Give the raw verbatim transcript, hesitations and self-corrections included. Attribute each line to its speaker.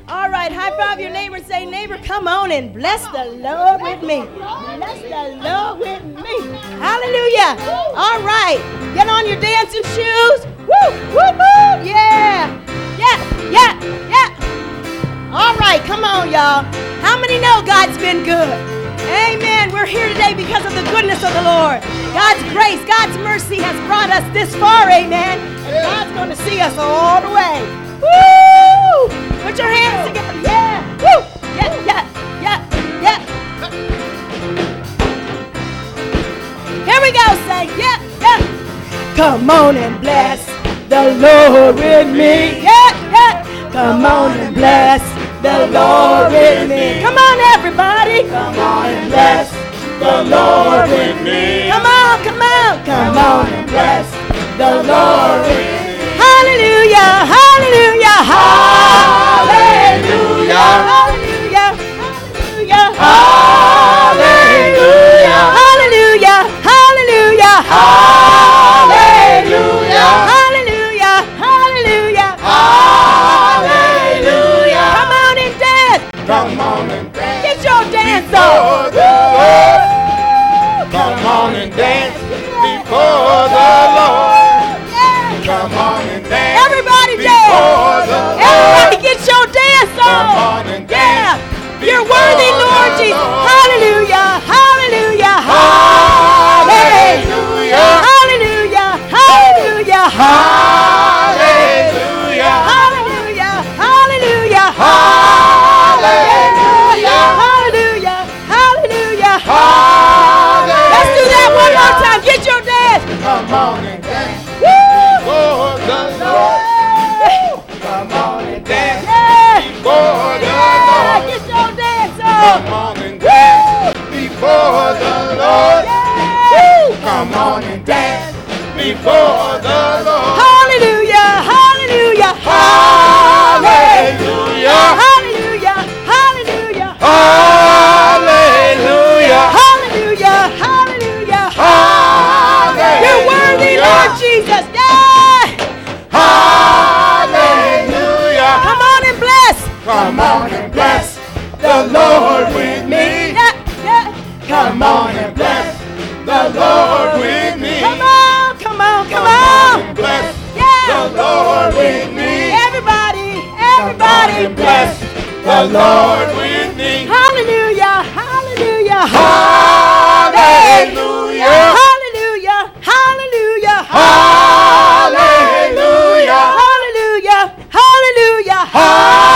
Speaker 1: All right, high five your neighbor and say, neighbor, come on and bless the Lord with me. Bless the Lord with me. Hallelujah. All right, get on your dancing shoes. Woo, woo, woo. Yeah, yeah, yeah, yeah. All right, come on, y'all. How many know God's been good? Amen. We're here today because of the goodness of the Lord. God's grace, God's mercy has brought us this far, amen. And God's going to see us all the way. Woo! Put your hands together. Yeah. Woo! Yeah, yeah, yeah, yeah. Here we go. Say, yeah, yeah. Come on and bless the Lord with me. Yeah, yeah. Come on and bless the Lord with me. Come on, everybody. Come on and bless the Lord with me. Come on, come on. Come on and bless the Lord with me. Hallelujah, hallelujah, hallelujah, hallelujah, hallelujah, hallelujah, hallelujah, hallelujah, hallelujah, hallelujah, hallelujah, hallelujah. Come on and dance.
Speaker 2: Come on and dance.
Speaker 1: Get your dance on.
Speaker 2: Come on and dance before the Lord. Come on and dance.
Speaker 1: Everybody dance. Everybody get your dance on.
Speaker 2: Come on and dance.
Speaker 1: Yeah. You're worthy, Lord Jesus. Hallelujah. Hallelujah. Hallelujah. Hallelujah. Hallelujah.
Speaker 2: Hallelujah.
Speaker 1: Hallelujah. Hallelujah.
Speaker 2: Hallelujah.
Speaker 1: Hallelujah. Hallelujah. Let's do that one more time. Get your dance.
Speaker 2: Come on and dance.
Speaker 1: Woo.
Speaker 2: Before the Lord. Come on and dance.
Speaker 1: Yeah.
Speaker 2: Before the
Speaker 1: Yeah.
Speaker 2: Lord.
Speaker 1: Get your dance on.
Speaker 2: Come on and dance before the Lord.
Speaker 1: Yeah.
Speaker 2: Come on and dance before the Lord.
Speaker 1: Hallelujah. Hallelujah.
Speaker 2: Hallelujah.
Speaker 1: Hallelujah. Hallelujah.
Speaker 2: Hallelujah.
Speaker 1: Hallelujah. Hallelujah.
Speaker 2: Hallelujah.
Speaker 1: You're worthy, Lord Jesus. Yeah.
Speaker 2: Hallelujah.
Speaker 1: Come on and bless.
Speaker 2: Come on and bless the Lord with me.
Speaker 1: Yeah. Yeah.
Speaker 2: Come on and bless the Lord with me.
Speaker 1: Come on. Come on. Come
Speaker 2: Come on
Speaker 1: on.
Speaker 2: and bless
Speaker 1: Yeah.
Speaker 2: the Lord with me.
Speaker 1: Everybody.
Speaker 2: Come on
Speaker 1: Everybody
Speaker 2: and bless the Lord with me.
Speaker 1: Hallelujah. Hallelujah.
Speaker 2: Hallelujah.
Speaker 1: Hallelujah. Hallelujah.
Speaker 2: Hallelujah.
Speaker 1: Hallelujah. Hallelujah.
Speaker 2: Hallelujah.